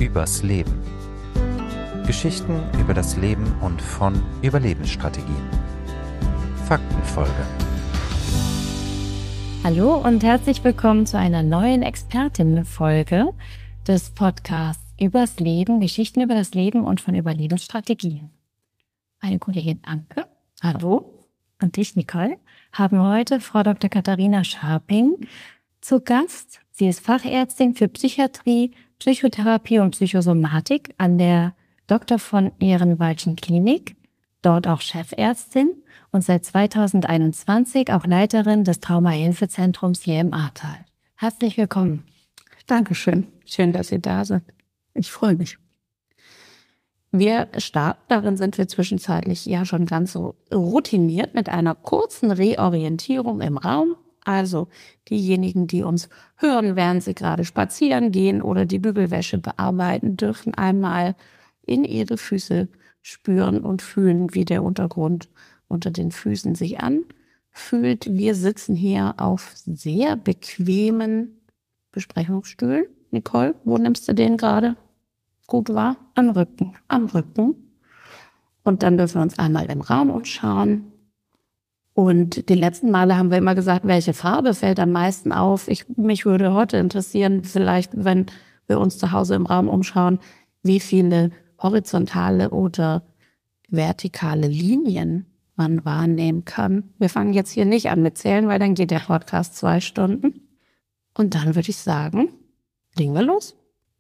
übers Leben. Geschichten über das Leben und von Überlebensstrategien. Faktenfolge. Hallo und herzlich willkommen zu einer neuen Expertinnenfolge des Podcasts übers Leben, Geschichten über das Leben und von Überlebensstrategien. Meine Kollegin Anke, hallo, und ich, Nicole, haben heute Frau Dr. Katharina Scharping zu Gast. Sie ist Fachärztin für Psychiatrie, Psychotherapie und Psychosomatik an der Dr. von Ehrenwaldschen Klinik, dort auch Chefärztin und seit 2021 auch Leiterin des Traumahilfezentrums hier im Ahrtal. Herzlich willkommen. Dankeschön. Schön, dass Sie da sind. Ich freue mich. Wir starten, darin sind wir zwischenzeitlich ja schon ganz so routiniert mit einer kurzen Reorientierung im Raum. Also diejenigen, die uns hören, während sie gerade spazieren gehen oder die Bügelwäsche bearbeiten, dürfen einmal in ihre Füße spüren und fühlen, wie der Untergrund unter den Füßen sich anfühlt. Wir sitzen hier auf sehr bequemen Besprechungsstühlen. Nicole, wo nimmst du den gerade gut wahr? Am Rücken. Am Rücken. Und dann dürfen wir uns einmal im Raum umschauen. Und die letzten Male haben wir immer gesagt, welche Farbe fällt am meisten auf. Mich würde heute interessieren, vielleicht, wenn wir uns zu Hause im Raum umschauen, wie viele horizontale oder vertikale Linien man wahrnehmen kann. Wir fangen jetzt hier nicht an mit Zählen, weil dann geht der Podcast 2 Stunden. Und dann würde ich sagen, legen wir los.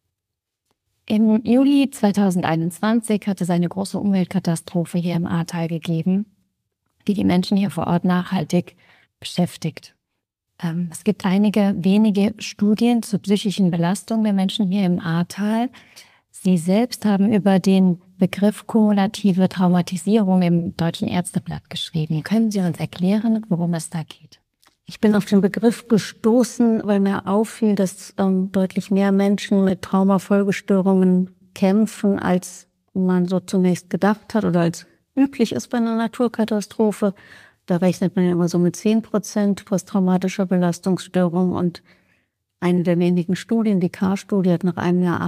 Im Juli 2021 hat es eine große Umweltkatastrophe hier im Ahrtal gegeben, die Menschen hier vor Ort nachhaltig beschäftigt. Es gibt einige wenige Studien zur psychischen Belastung der Menschen hier im Ahrtal. Sie selbst haben über den Begriff kumulative Traumatisierung im Deutschen Ärzteblatt geschrieben. Können Sie uns erklären, worum es da geht? Ich bin auf den Begriff gestoßen, weil mir auffiel, dass deutlich mehr Menschen mit Traumafolgestörungen kämpfen, als man so zunächst gedacht hat oder als üblich ist bei einer Naturkatastrophe. Da rechnet man ja immer so mit 10% posttraumatischer Belastungsstörung und eine der wenigen Studien, die K-Studie, hat nach einem Jahr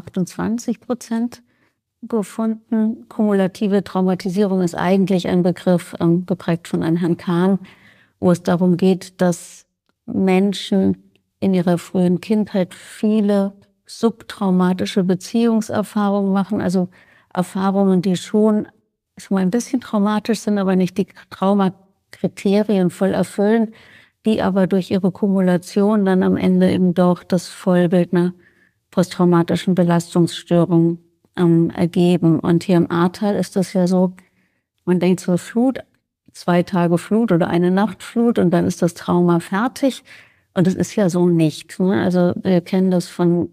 28% gefunden. Kumulative Traumatisierung ist eigentlich ein Begriff, geprägt von einem Herrn Kahn, wo es darum geht, dass Menschen in ihrer frühen Kindheit viele subtraumatische Beziehungserfahrungen machen, also Erfahrungen, die schon mal ein bisschen traumatisch sind, aber nicht die Traumakriterien voll erfüllen, die aber durch ihre Kumulation dann am Ende eben doch das Vollbild einer posttraumatischen Belastungsstörung ergeben. Und hier im Ahrtal ist das ja so, man denkt zur Flut, 2 Tage Flut oder eine Nacht Flut und dann ist das Trauma fertig. Und das ist ja so nicht. Ne? Also wir kennen das von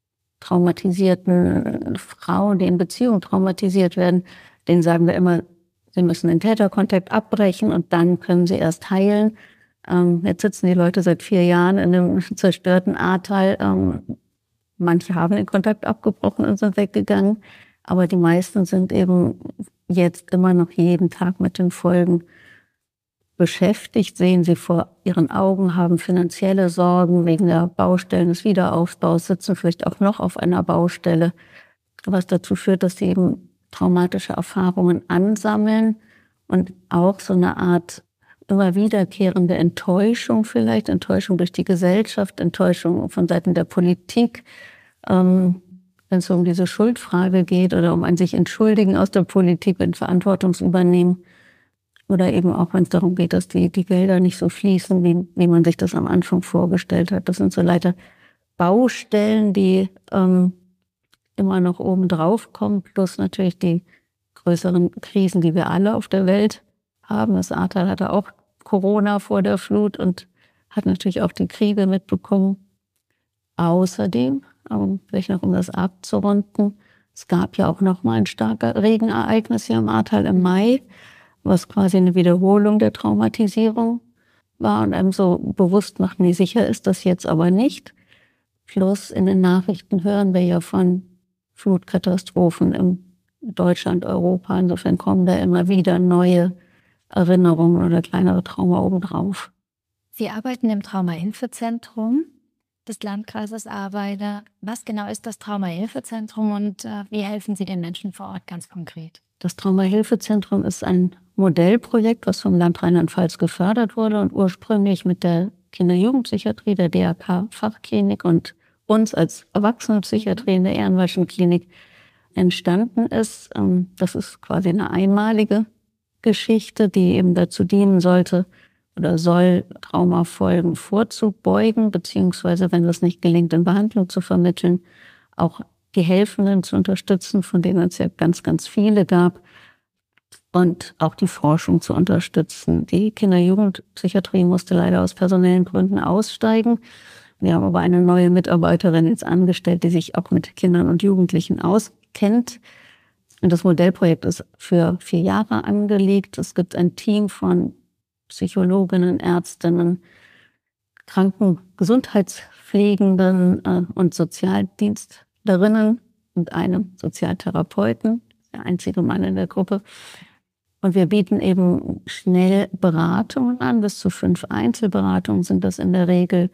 traumatisierten Frauen, die in Beziehung traumatisiert werden. Denen sagen wir immer, sie müssen den Täterkontakt abbrechen und dann können sie erst heilen. Jetzt sitzen die Leute seit 4 Jahren in einem zerstörten Ahrtal. Manche haben den Kontakt abgebrochen und sind weggegangen. Aber die meisten sind eben jetzt immer noch jeden Tag mit den Folgen beschäftigt, sehen sie vor ihren Augen, haben finanzielle Sorgen wegen der Baustellen des Wiederaufbaus, sitzen vielleicht auch noch auf einer Baustelle, was dazu führt, dass sie eben traumatische Erfahrungen ansammeln und auch so eine Art immer wiederkehrende Enttäuschung vielleicht, Enttäuschung durch die Gesellschaft, Enttäuschung von Seiten der Politik, wenn es um diese Schuldfrage geht oder um ein sich entschuldigen aus der Politik, wenn Verantwortungsübernehmen oder eben auch, wenn es darum geht, dass die Gelder nicht so fließen, wie man sich das am Anfang vorgestellt hat. Das sind so leider Baustellen, die immer noch oben drauf kommen, plus natürlich die größeren Krisen, die wir alle auf der Welt haben. Das Ahrtal hatte auch Corona vor der Flut und hat natürlich auch die Kriege mitbekommen. Außerdem, vielleicht noch um das abzurunden, es gab ja auch noch mal ein starker Regenereignis hier im Ahrtal im Mai, was quasi eine Wiederholung der Traumatisierung war und einem so bewusst macht, nee, sicher ist das jetzt aber nicht. Plus in den Nachrichten hören wir ja von Flutkatastrophen in Deutschland, Europa. Insofern kommen da immer wieder neue Erinnerungen oder kleinere Trauma obendrauf. Sie arbeiten im Traumahilfezentrum des Landkreises Ahrweiler. Was genau ist das Traumahilfezentrum und wie helfen Sie den Menschen vor Ort ganz konkret? Das Traumahilfezentrum ist ein Modellprojekt, was vom Land Rheinland-Pfalz gefördert wurde und ursprünglich mit der Kinder-Jugendpsychiatrie, der DRK-Fachklinik und uns als Erwachsenenpsychiatrie in der Ehrenwaldschen Klinik entstanden ist. Das ist quasi eine einmalige Geschichte, die eben dazu dienen sollte oder soll, Traumafolgen vorzubeugen, beziehungsweise, wenn das nicht gelingt, in Behandlung zu vermitteln, auch die Helfenden zu unterstützen, von denen es ja ganz, ganz viele gab, und auch die Forschung zu unterstützen. Die Kinder-Jugendpsychiatrie musste leider aus personellen Gründen aussteigen. Wir haben aber eine neue Mitarbeiterin jetzt angestellt, die sich auch mit Kindern und Jugendlichen auskennt. Und das Modellprojekt ist für 4 Jahre angelegt. Es gibt ein Team von Psychologinnen, Ärztinnen, Krankengesundheitspflegenden und Sozialdienstlerinnen und einem Sozialtherapeuten, der einzige Mann in der Gruppe. Und wir bieten eben schnell Beratungen an. Bis zu 5 Einzelberatungen sind das in der Regel,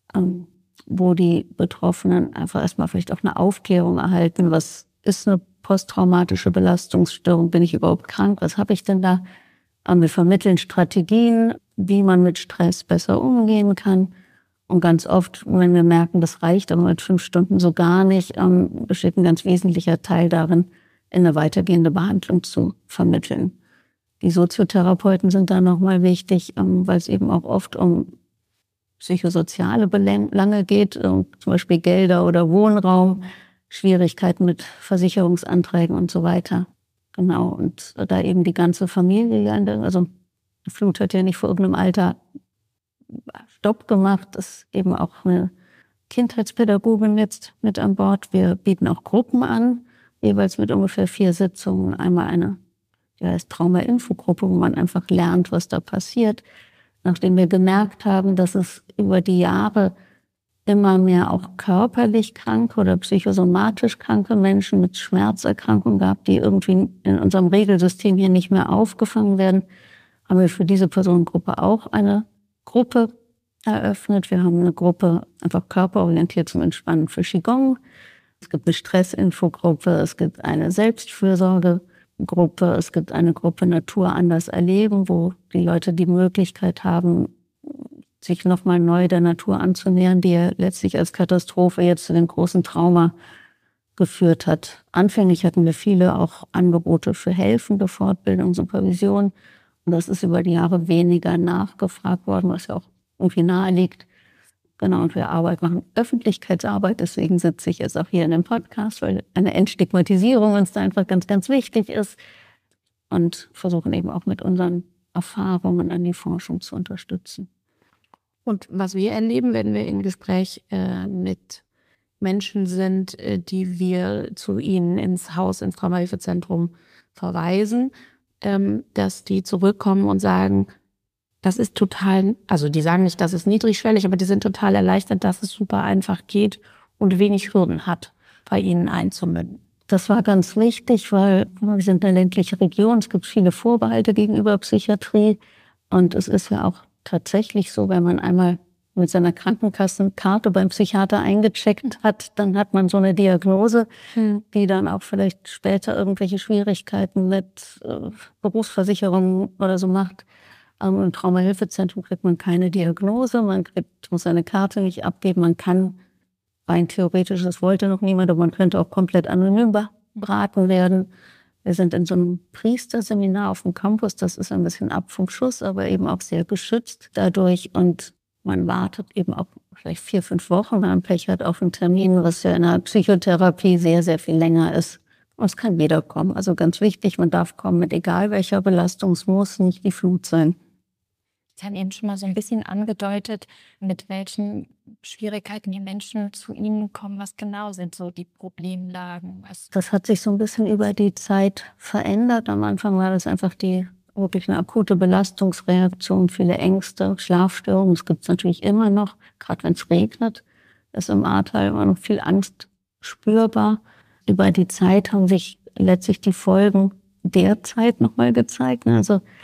wo die Betroffenen einfach erstmal vielleicht auch eine Aufklärung erhalten. Was ist eine posttraumatische Belastungsstörung? Bin ich überhaupt krank? Was habe ich denn da? Wir vermitteln Strategien, wie man mit Stress besser umgehen kann. Und ganz oft, wenn wir merken, das reicht aber mit 5 Stunden so gar nicht, besteht ein ganz wesentlicher Teil darin, in eine weitergehende Behandlung zu vermitteln. Die Soziotherapeuten sind da nochmal wichtig, weil es eben auch oft um psychosoziale Belange geht, zum Beispiel Gelder oder Wohnraum, Schwierigkeiten mit Versicherungsanträgen und so weiter. Genau, und da eben die ganze Familie, also die Flut hat ja nicht vor irgendeinem Alter Stopp gemacht, ist eben auch eine Kindheitspädagogin jetzt mit an Bord. Wir bieten auch Gruppen an, jeweils mit ungefähr 4 Sitzungen. Einmal eine, die heißt Trauma-Infogruppe, wo man einfach lernt, was da passiert. Nachdem wir gemerkt haben, dass es über die Jahre immer mehr auch körperlich kranke oder psychosomatisch kranke Menschen mit Schmerzerkrankungen gab, die irgendwie in unserem Regelsystem hier nicht mehr aufgefangen werden, haben wir für diese Personengruppe auch eine Gruppe eröffnet. Wir haben eine Gruppe einfach körperorientiert zum Entspannen für Qigong. Es gibt eine Stressinfogruppe, es gibt eine Selbstfürsorgegruppe, es gibt eine Gruppe Natur anders erleben, wo die Leute die Möglichkeit haben, sich nochmal neu der Natur anzunähern, die ja letztlich als Katastrophe jetzt zu dem großen Trauma geführt hat. Anfänglich hatten wir viele auch Angebote für helfende Fortbildung, Supervision. Und das ist über die Jahre weniger nachgefragt worden, was ja auch irgendwie nahe liegt. Genau, und wir machen Öffentlichkeitsarbeit, deswegen sitze ich jetzt auch hier in dem Podcast, weil eine Entstigmatisierung uns da einfach ganz, ganz wichtig ist. Und versuchen eben auch mit unseren Erfahrungen an die Forschung zu unterstützen. Und was wir erleben, wenn wir im Gespräch mit Menschen sind, die wir zu ihnen ins Haus, ins Traumahilfezentrum verweisen, dass die zurückkommen und sagen, das ist total, also die sagen nicht, das ist niedrigschwellig, aber die sind total erleichtert, dass es super einfach geht und wenig Hürden hat, bei ihnen einzumünden. Das war ganz wichtig, weil wir sind eine ländliche Region, es gibt viele Vorbehalte gegenüber Psychiatrie und es ist ja auch tatsächlich so, wenn man einmal mit seiner Krankenkassenkarte beim Psychiater eingecheckt hat, dann hat man so eine Diagnose, die dann auch vielleicht später irgendwelche Schwierigkeiten mit Berufsversicherung oder so macht. Im Traumahilfezentrum kriegt man keine Diagnose, muss seine Karte nicht abgeben, man kann rein theoretisch, das wollte noch niemand, aber man könnte auch komplett anonym beraten werden. Wir sind in so einem Priesterseminar auf dem Campus, das ist ein bisschen ab vom Schuss, aber eben auch sehr geschützt dadurch und man wartet eben auch vielleicht 4, 5 Wochen, wenn man Pech hat, auf einen Termin, was ja in der Psychotherapie sehr, sehr viel länger ist. Und es kann jeder kommen, also ganz wichtig, man darf kommen mit egal welcher Belastung, es muss nicht die Flut sein. Sie haben eben schon mal so ein bisschen angedeutet, mit welchen Schwierigkeiten die Menschen zu Ihnen kommen. Was genau sind so die Problemlagen? Das hat sich so ein bisschen über die Zeit verändert. Am Anfang war das einfach wirklich eine akute Belastungsreaktion, viele Ängste, Schlafstörungen. Das gibt es natürlich immer noch. Gerade wenn es regnet, ist im Ahrtal immer noch viel Angst spürbar. Über die Zeit haben sich letztlich die Folgen der Zeit nochmal gezeigt. Also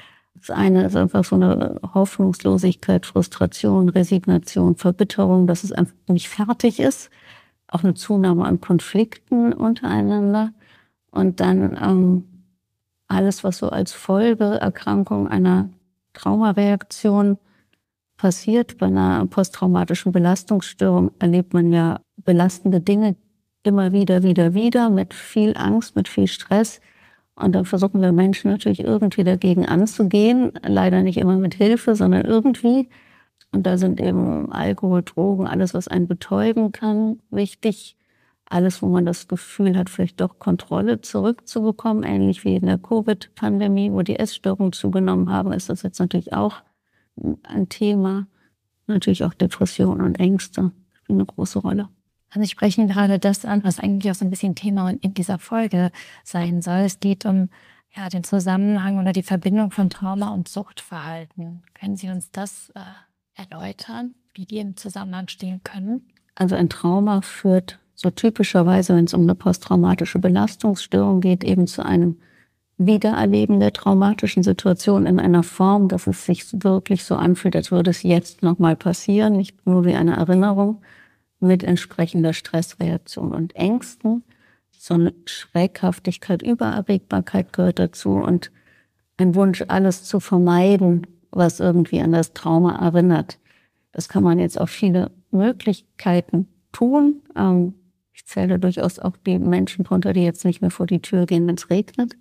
Das eine ist einfach so eine Hoffnungslosigkeit, Frustration, Resignation, Verbitterung, dass es einfach nicht fertig ist. Auch eine Zunahme an Konflikten untereinander. Und dann alles, was so als Folgeerkrankung einer Traumareaktion passiert. Bei einer posttraumatischen Belastungsstörung erlebt man ja belastende Dinge immer wieder mit viel Angst, mit viel Stress. Und dann versuchen wir Menschen natürlich irgendwie dagegen anzugehen. Leider nicht immer mit Hilfe, sondern irgendwie. Und da sind eben Alkohol, Drogen, alles, was einen betäuben kann, wichtig. Alles, wo man das Gefühl hat, vielleicht doch Kontrolle zurückzubekommen. Ähnlich wie in der Covid-Pandemie, wo die Essstörungen zugenommen haben, ist das jetzt natürlich auch ein Thema. Natürlich auch Depressionen und Ängste spielen eine große Rolle. Also Sie sprechen gerade das an, was eigentlich auch so ein bisschen Thema in dieser Folge sein soll. Es geht um den Zusammenhang oder die Verbindung von Trauma und Suchtverhalten. Können Sie uns das erläutern, wie die im Zusammenhang stehen können? Also ein Trauma führt so typischerweise, wenn es um eine posttraumatische Belastungsstörung geht, eben zu einem Wiedererleben der traumatischen Situation in einer Form, dass es sich wirklich so anfühlt, als würde es jetzt nochmal passieren, nicht nur wie eine Erinnerung, mit entsprechender Stressreaktion und Ängsten. So eine Schreckhaftigkeit, Übererregbarkeit gehört dazu und ein Wunsch, alles zu vermeiden, was irgendwie an das Trauma erinnert. Das kann man jetzt auf viele Möglichkeiten tun. Ich zähle durchaus auch die Menschen drunter, die jetzt nicht mehr vor die Tür gehen, wenn es regnet.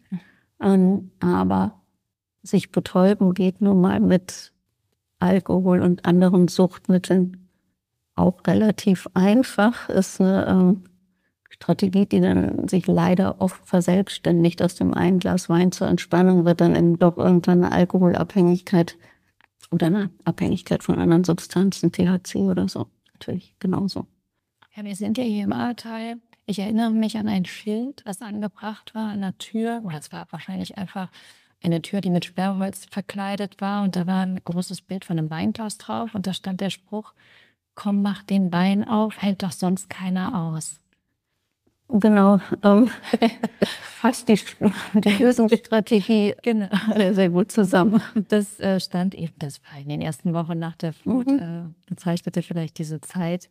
Aber sich betäuben geht nun mal mit Alkohol und anderen Suchtmitteln auch relativ einfach. Ist eine Strategie, die dann sich leider oft verselbstständigt. Aus dem einen Glas Wein zur Entspannung wird dann eben doch irgendwann eine Alkoholabhängigkeit oder eine Abhängigkeit von anderen Substanzen, THC oder so. Natürlich genauso. Ja, wir sind ja hier im Ahrtal. Ich erinnere mich an ein Schild, was angebracht war an der Tür. Oder es war wahrscheinlich einfach eine Tür, die mit Sperrholz verkleidet war. Und da war ein großes Bild von einem Weinglas drauf. Und da stand der Spruch: Komm, mach den Wein auf, hält doch sonst keiner aus. Genau, fasst die Lösungsstrategie Genau. Sehr gut zusammen. Das stand eben, das war in den ersten Wochen nach der Flut, bezeichnete vielleicht diese Zeit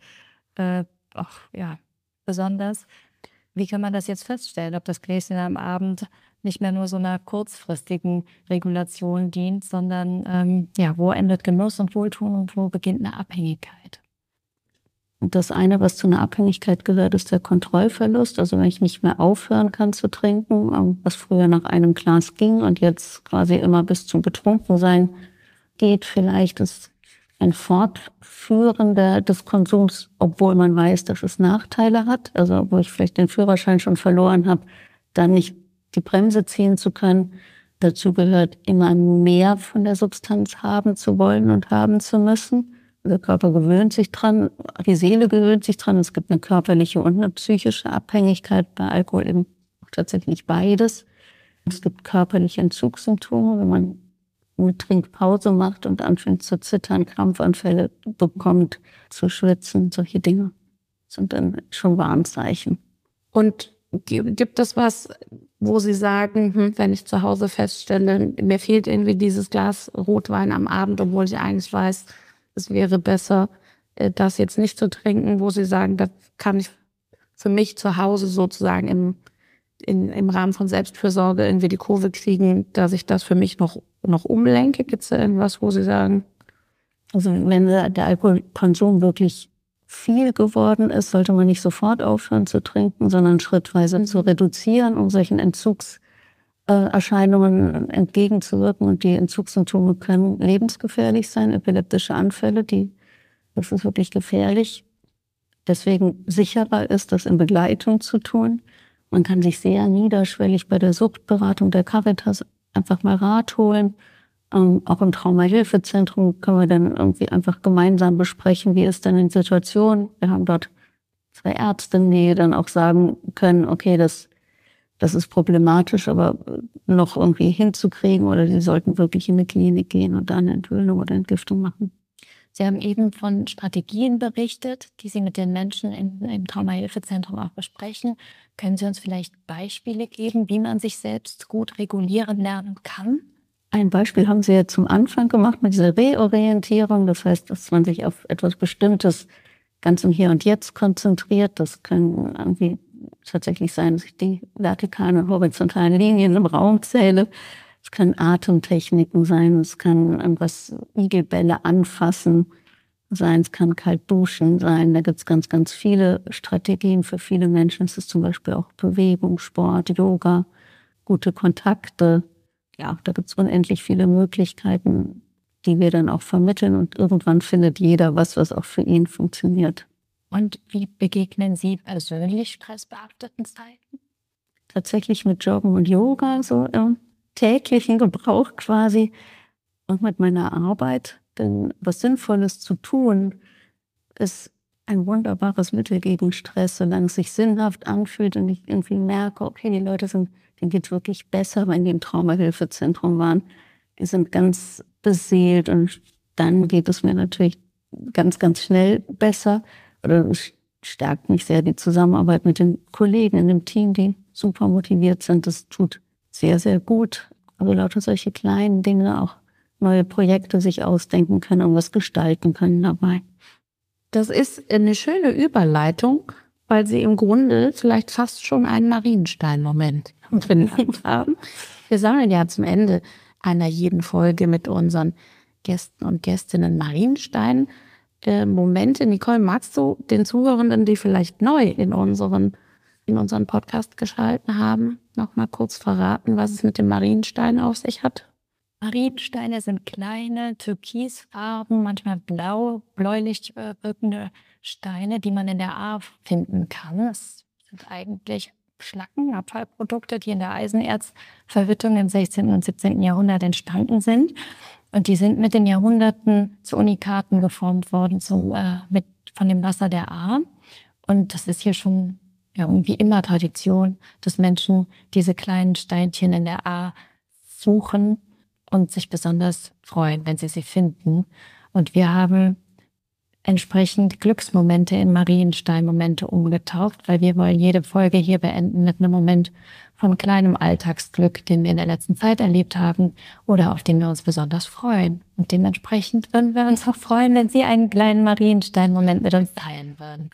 besonders. Wie kann man das jetzt feststellen, ob das Gläschen am Abend nicht mehr nur so einer kurzfristigen Regulation dient, sondern wo endet Genuss und Wohltun und wo beginnt eine Abhängigkeit? Und das eine, was zu einer Abhängigkeit gehört, ist der Kontrollverlust. Also wenn ich nicht mehr aufhören kann zu trinken, was früher nach einem Glas ging und jetzt quasi immer bis zum Betrunkensein geht, vielleicht ist ein Fortführen des Konsums, obwohl man weiß, dass es Nachteile hat. Also wo ich vielleicht den Führerschein schon verloren habe, dann nicht die Bremse ziehen zu können. Dazu gehört immer mehr von der Substanz haben zu wollen und haben zu müssen. Der Körper gewöhnt sich dran, die Seele gewöhnt sich dran. Es gibt eine körperliche und eine psychische Abhängigkeit. Bei Alkohol eben tatsächlich beides. Es gibt körperliche Entzugssymptome, wenn man eine Trinkpause macht und anfängt zu zittern, Krampfanfälle bekommt, zu schwitzen, solche Dinge sind dann schon Warnzeichen. Und gibt es was, wo Sie sagen, wenn ich zu Hause feststelle, mir fehlt irgendwie dieses Glas Rotwein am Abend, obwohl ich eigentlich weiß, es wäre besser, das jetzt nicht zu trinken, wo Sie sagen, das kann ich für mich zu Hause sozusagen im Rahmen von Selbstfürsorge irgendwie die Kurve kriegen, dass ich das für mich noch umlenke? Gibt es da irgendwas, wo Sie sagen? Also wenn der Alkoholkonsum wirklich viel geworden ist, sollte man nicht sofort aufhören zu trinken, sondern schrittweise zu reduzieren, um solchen Entzugserscheinungen entgegenzuwirken. Und die Entzugssymptome können lebensgefährlich sein, epileptische Anfälle, das ist wirklich gefährlich. Deswegen sicherer ist, das in Begleitung zu tun. Man kann sich sehr niederschwellig bei der Suchtberatung der Caritas einfach mal Rat holen. Auch im Traumahilfezentrum können wir dann irgendwie einfach gemeinsam besprechen, wie ist denn die Situation. Wir haben dort 2 Ärztinnen, die dann auch sagen können, okay, das ist problematisch, aber noch irgendwie hinzukriegen, oder sie sollten wirklich in eine Klinik gehen und da eine Entwöhnung oder Entgiftung machen. Sie haben eben von Strategien berichtet, die Sie mit den Menschen im Traumahilfezentrum auch besprechen. Können Sie uns vielleicht Beispiele geben, wie man sich selbst gut regulieren lernen kann? Ein Beispiel haben Sie ja zum Anfang gemacht mit dieser Reorientierung. Das heißt, dass man sich auf etwas Bestimmtes ganz im Hier und Jetzt konzentriert. Das können irgendwie tatsächlich sein, dass ich die vertikalen und horizontalen Linien im Raum zähle. Es können Atemtechniken sein. Es kann irgendwas Igelbälle anfassen sein. Es kann kalt duschen sein. Da gibt es ganz, ganz viele Strategien für viele Menschen. Es ist zum Beispiel auch Bewegung, Sport, Yoga, gute Kontakte. Ja, da gibt es unendlich viele Möglichkeiten, die wir dann auch vermitteln und irgendwann findet jeder was auch für ihn funktioniert. Und wie begegnen Sie persönlich stressbehafteten Zeiten? Tatsächlich mit Joggen und Yoga, so im täglichen Gebrauch quasi und mit meiner Arbeit. Denn was Sinnvolles zu tun, ist ein wunderbares Mittel gegen Stress, solange es sich sinnhaft anfühlt und ich irgendwie merke, okay, die Leute denen geht es wirklich besser, wenn die im Traumahilfezentrum waren. Die sind ganz beseelt und dann geht es mir natürlich ganz, ganz schnell besser. Oder es stärkt mich sehr die Zusammenarbeit mit den Kollegen in dem Team, die super motiviert sind. Das tut sehr, sehr gut. Also lauter solche kleinen Dinge, auch neue Projekte sich ausdenken können und was gestalten können dabei. Das ist eine schöne Überleitung, weil Sie im Grunde vielleicht fast schon einen Marienstein-Moment benannt haben. Wir sammeln ja zum Ende einer jeden Folge mit unseren Gästen und Gästinnen Marienstein-Momente. Nicole, magst du den Zuhörenden, die vielleicht neu in unseren Podcast geschalten haben, noch mal kurz verraten, was es mit dem Marienstein auf sich hat? Mariensteine sind kleine, türkisfarben, manchmal bläulich wirkende Steine, die man in der Ahr finden kann. Es sind eigentlich Schlacken, Abfallprodukte, die in der Eisenerzverwitterung im 16. und 17. Jahrhundert entstanden sind. Und die sind mit den Jahrhunderten zu Unikaten geformt worden, von dem Wasser der Ahr. Und das ist hier schon irgendwie immer Tradition, dass Menschen diese kleinen Steinchen in der Ahr suchen und sich besonders freuen, wenn sie finden. Und wir haben entsprechend Glücksmomente in Marienstein-Momente umgetaucht, weil wir wollen jede Folge hier beenden mit einem Moment von kleinem Alltagsglück, den wir in der letzten Zeit erlebt haben oder auf den wir uns besonders freuen. Und dementsprechend würden wir uns auch freuen, wenn Sie einen kleinen Marienstein-Moment mit uns teilen würden.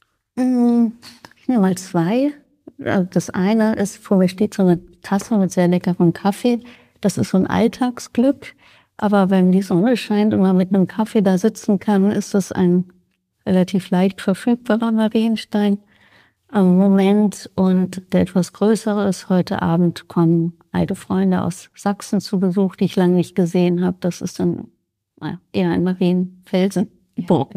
Ich nehme mal 2. Das eine ist, vor mir steht so eine Tasse mit sehr leckerem Kaffee. Das ist so ein Alltagsglück. Aber wenn die Sonne scheint und man mit einem Kaffee da sitzen kann, ist das ein relativ leicht verfügbarer Marienstein am Moment. Und der etwas größere ist, heute Abend kommen alte Freunde aus Sachsen zu Besuch, die ich lange nicht gesehen habe. Das ist dann eher ein Marienfelsen. Ja.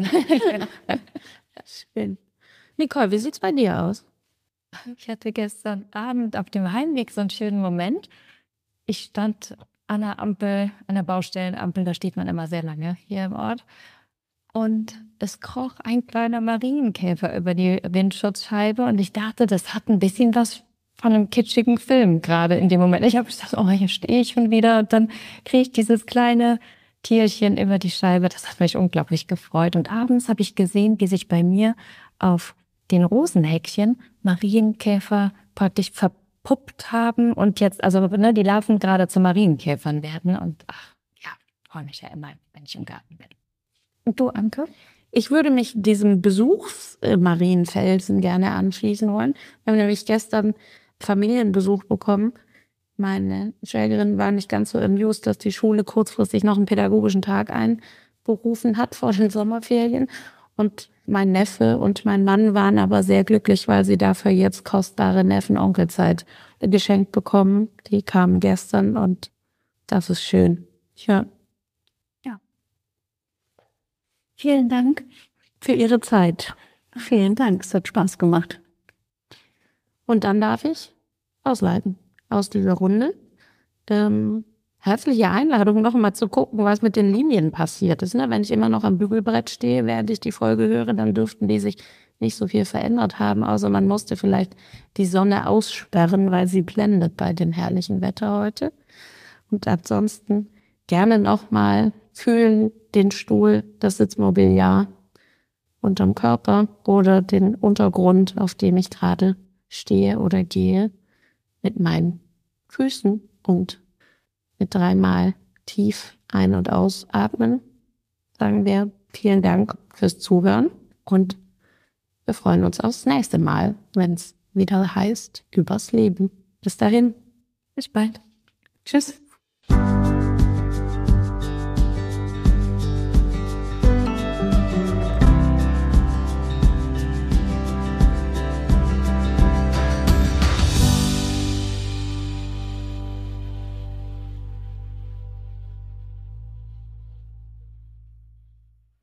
Schön. Nicole, wie sieht's bei dir aus? Ich hatte gestern Abend auf dem Heimweg so einen schönen Moment. Ich stand an einer Ampel, an der Baustellenampel, da steht man immer sehr lange hier im Ort. Und es kroch ein kleiner Marienkäfer über die Windschutzscheibe und ich dachte, das hat ein bisschen was von einem kitschigen Film gerade in dem Moment. Ich habe gedacht, oh, hier stehe ich schon wieder und dann kriege ich dieses kleine Tierchen über die Scheibe. Das hat mich unglaublich gefreut. Und abends habe ich gesehen, wie sich bei mir auf den Rosenhäkchen Marienkäfer praktisch verpuppt haben und jetzt, also die Larven gerade zu Marienkäfern werden. Und freue mich ja immer, wenn ich im Garten bin. Und du, Anke? Ich würde mich diesem Besuchsmarienfelsen gerne anschließen wollen. Wir haben nämlich gestern Familienbesuch bekommen. Meine Schwägerin war nicht ganz so amused, dass die Schule kurzfristig noch einen pädagogischen Tag einberufen hat vor den Sommerferien. Und mein Neffe und mein Mann waren aber sehr glücklich, weil sie dafür jetzt kostbare Neffen-Onkelzeit geschenkt bekommen. Die kamen gestern und das ist schön. Ja. Vielen Dank Für Ihre Zeit. Vielen Dank, es hat Spaß gemacht. Und dann darf ich ausleiten aus dieser Runde. Herzliche Einladung, noch mal zu gucken, was mit den Linien passiert ist. Wenn ich immer noch am Bügelbrett stehe, während ich die Folge höre, dann dürften die sich nicht so viel verändert haben. Außer man musste vielleicht die Sonne aussperren, weil sie blendet bei dem herrlichen Wetter heute. Und ansonsten gerne noch mal fühlen den Stuhl, das Sitzmobiliar unterm Körper oder den Untergrund, auf dem ich gerade stehe oder gehe, mit meinen Füßen und mit 3-mal tief ein- und ausatmen sagen wir vielen Dank fürs Zuhören und wir freuen uns aufs nächste Mal, wenn es wieder heißt, übers Leben. Bis dahin. Bis bald. Tschüss.